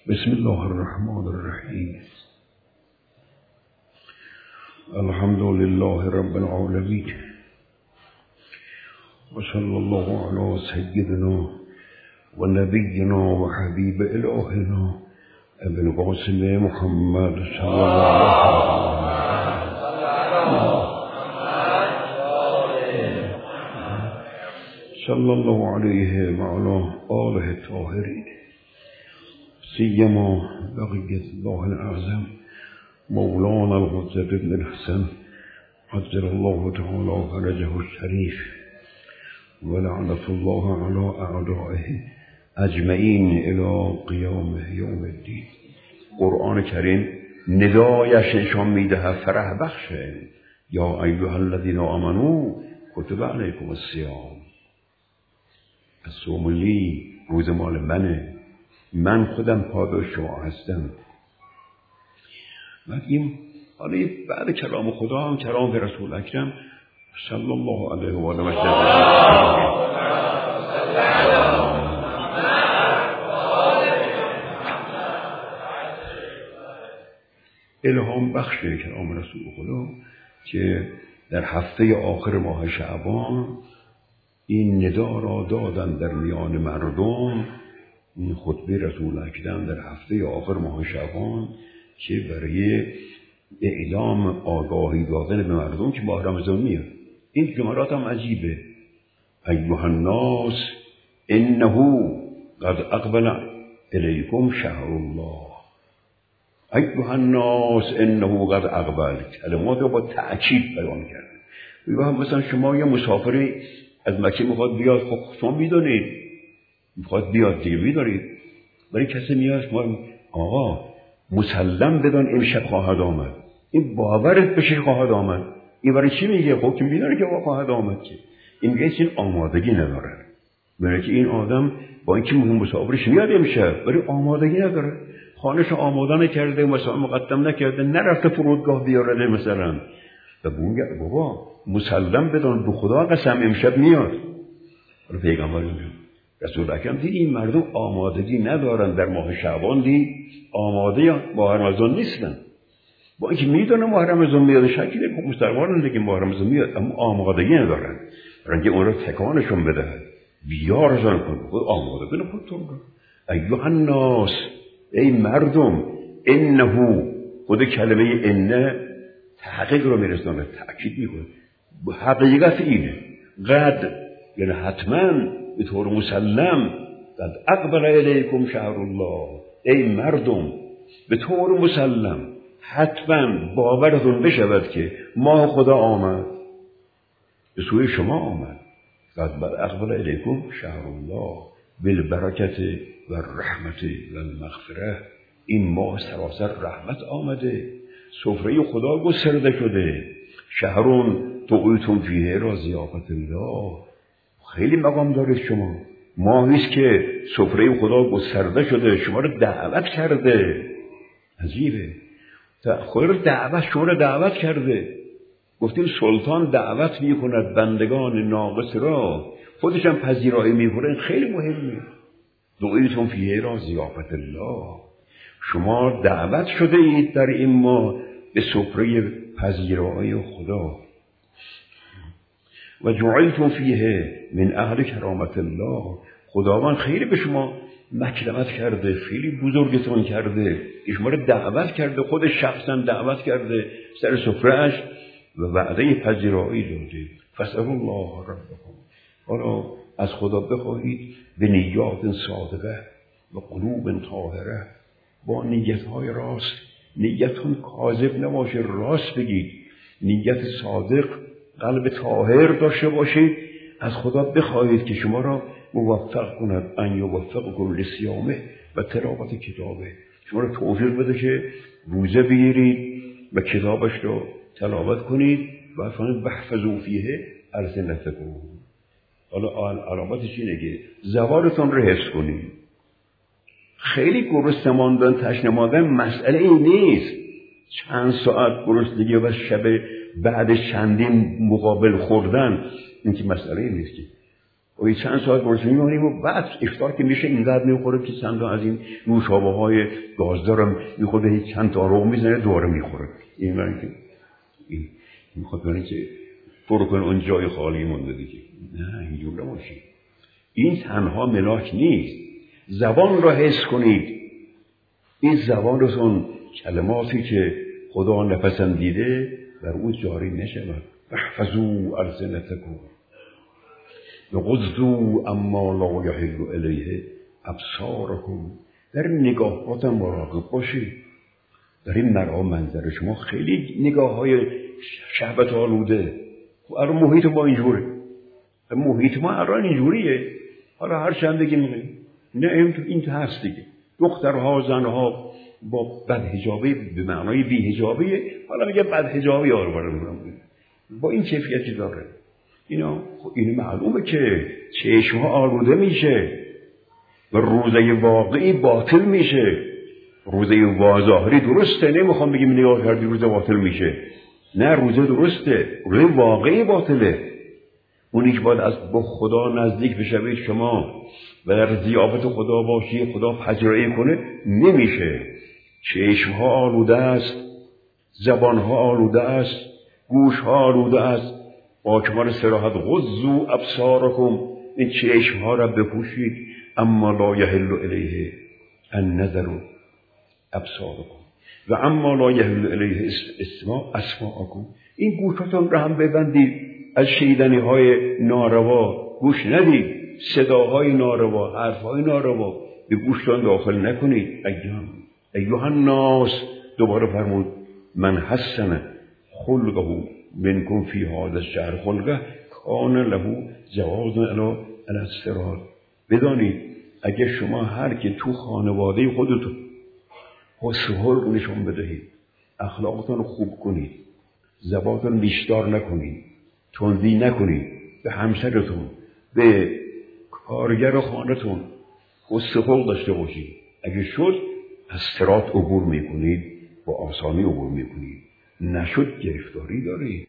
بسم الله الرحمن الرحیم. الحمد لله رب العالمین و صلی الله علی سیدنا و نبینا و حبیب الهنا ابن القاسم محمد صلی الله علیه و علی آله الطاهرین، سیما بقیت الله الاعظم مولانا الحجة ابن الحسن عجل الله تعالی فرجه الشریف و لعنت الله علی اعدائه اجمعین الی قیام یوم الدین. قرآن کریم ندایش نشان میدهد فرح بخشه. یا ایها الذین آمنوا کتب علیکم الصیام. الصوم لی، روز مال منه، من خودم پاداش شما هستم. حالا بعد کلام خدا هم کلام به رسول اکرم صلی الله علیه و آله و سلم. الهام بخش کلام رسول خدا که در هفته آخر ماه شعبان این ندا را دادن در میان مردم. این خطبه رسول اکرم در هفته آخر ماه شعبان که برای اعلام آگاهی دادن به مردم که ماه رمضان میاد. این جملات هم عجیبه. ایها الناس انه قد اقبل الیکم شهر الله. ایها الناس انه قد اقبل، کلمات رو با تأکید بیان کرده. مثلا شما یه مسافری از مکه میخواد بیاد، خب شما میدونید میخواد بیاد دیگه، میدونید. برای کسی میاد شما آقا مسلم بدان امشب خواهد آمد، این باورت بشه خواهد آمد. این برای چی میگه؟ خب که میدونه که خواهد آمد. که این میگه این آمادگی نداره. برای که این آدم با اینکه مسافرش میاد امشب برای آمادگی نداره، خانه‌شو آماده نکرده، مثلا مقدم نکرده، نرفته فرودگاه بیاره مثلا. و میگه بابا مسلم بدان به خدا قسم امشب میاد. پیغمبر رسول اکرم دید این مردم آمادگی ندارن در ماه شعبان، دید آماده ماه رمضان نیستن. با اینکه میدونن ماه رمضان میاد، شکلی که مسلمانن دیگه ماه رمضان میاد، اما آمادگی ندارن. برای اینکه اون رو تکانشون بده، بیارشون کن، خود آماده کن خودتون رو. ایها الناس، ای مردم، انه، خود کلمه انه تحقیق رو میرسونه، تأکید میکنه. حقیقت اینه، قد یعنی حتما به طور مسلم، قد اقبل الیکم شهر الله. ای مردم، به طور مسلم حتما باورتون بشود که ماه خدا آمد، به سوی شما آمد. قد اقبل الیکم شهر الله بالبرکت و رحمت و المغفره. این ماه سراسر رحمت آمده، سفره خدا گسترده شده. شهرون طعیتم فیه را ضیافت الله. خیلی مقام دارید شما. ماهیست که سفره خدا گسترده شده، شما رو دعوت کرده. عجیبه، خدا رو دعوت، شما رو دعوت کرده. گفتیم سلطان دعوت میکند بندگان ناقص را، خودش هم پذیرایی میکنه. خیلی مهمه. دعیتم فیه را ضیافت الله. شما دعوت شده اید در این ماه به سفره پذیرایی خدا. و جعلتم فیه من اهل کرامت الله. خداوند خیلی به شما مکرمت کرده، خیلی بزرگتون کرده، شما رو دعوت کرده، خودش شخصا دعوت کرده سر سفرهش و وعده پذیرایی داده. فاسألوا الله ربکم. حالا از خدا بخواهید به نیات صادقه و قلوب طاهره، با نیت‌های راست. نیتون کاذب نباشه، راست بگید. نیت صادق، قلب طاهر داشته باشید. از خدا بخواهید که شما را موفق کند، ان یوفقکم لصیامه و تلاوت کتابه. شما را توفیق بده که روزه بگیرید و کتابش رو تلاوت کنید و فرمود بحفظوا فیه السنتکم. حالا علامتش اینه که زبانتون رو حفظ کنید. خیلی گرسنه ماندن، تشنه ماندن مسئله این نیست. چند ساعت گرسنگی و شب بعد چندین مقابل خوردن، این که مسئله این نیست. که و چند ساعت درست میمونیم و بعد افطار که میشه اینقدر میخوره که چند تا از این نوشابه های گازدارم میخوره، چند تا روغ میزنه دوباره میخوره. این من که این میخواد ببینه که برو کن اون جای خالی مونده دیگه. نه اینجور نباشید. این تنها ملاک نیست. زبان را حس کنید. این زبانتون کلماتی که خدا نپسندیده بر او جاری نشود. احفظوا السنتکم وغضوا اما لا یحل الیه ابصارکم. در نگاهاتم مراقب باشید. در این مرام منظر شما خیلی نگاه های شهوت آلوده. الان محیط ما اینجوره. محیط ما الان اینجوریه. حالا هر چند بگیم نه این تو هست دیگه. دخترها زنها با بدحجابی به معنای بی‌حجابی، حالا میگه بدحجابی با این کیفیتی داره. این معلومه که چشمها آلوده میشه و روزه واقعی باطل میشه. روزه ظاهری درسته، نمیخوام بگیم نگاه کردی روزه باطل میشه. نه، روزه درسته، روزه واقعی باطله. اونی که باید از با خدا نزدیک بشوید شما و در ضیافت خدا باشی، خدا پذیرایی کنه، نمیشه. چشمها آلوده است، زبانها آلوده است، گوشها آلوده است. با کمال صراحت غضوا ابصارکم، این چشمها را بپوشید. اما لا یحل الیه النظر ابصارکم و اما لا یحل الیه اسماعکم. این گوشتون را هم ببندید، از شنیدنی های ناروا گوش ندید. صداهای ناروا، حرفهای ناروا به گوشتان داخل نکنید. ایها الناس، دوباره فرمود من حسن خلقه منکم فی هذا الشهر خلقه کان له جواز علی الصراط. بدانید اگه شما هر که تو خانواده خودتون حسن خلق نشون بدهید، اخلاقتون خوب کنید، زبانتون بیشتر نکنید، تندی نکنید، به همسرتون، به کارگر خانتون حسن خلق داشته باشید، اگه شد از صراط عبور میکنید، با آسانی عبور میکنید. نشد گرفتاری دارید.